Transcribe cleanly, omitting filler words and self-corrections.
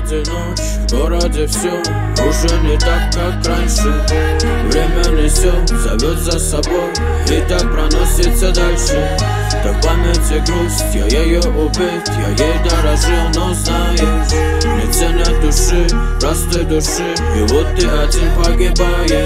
одиночь, в городе все уже не так, как раньше. Время несет, зовет за собой и так проносится дальше. Так в памяти грусть, я ее убит, я ей дорожил, но знаешь, не ценят души, простой души, и вот ты один погибаешь.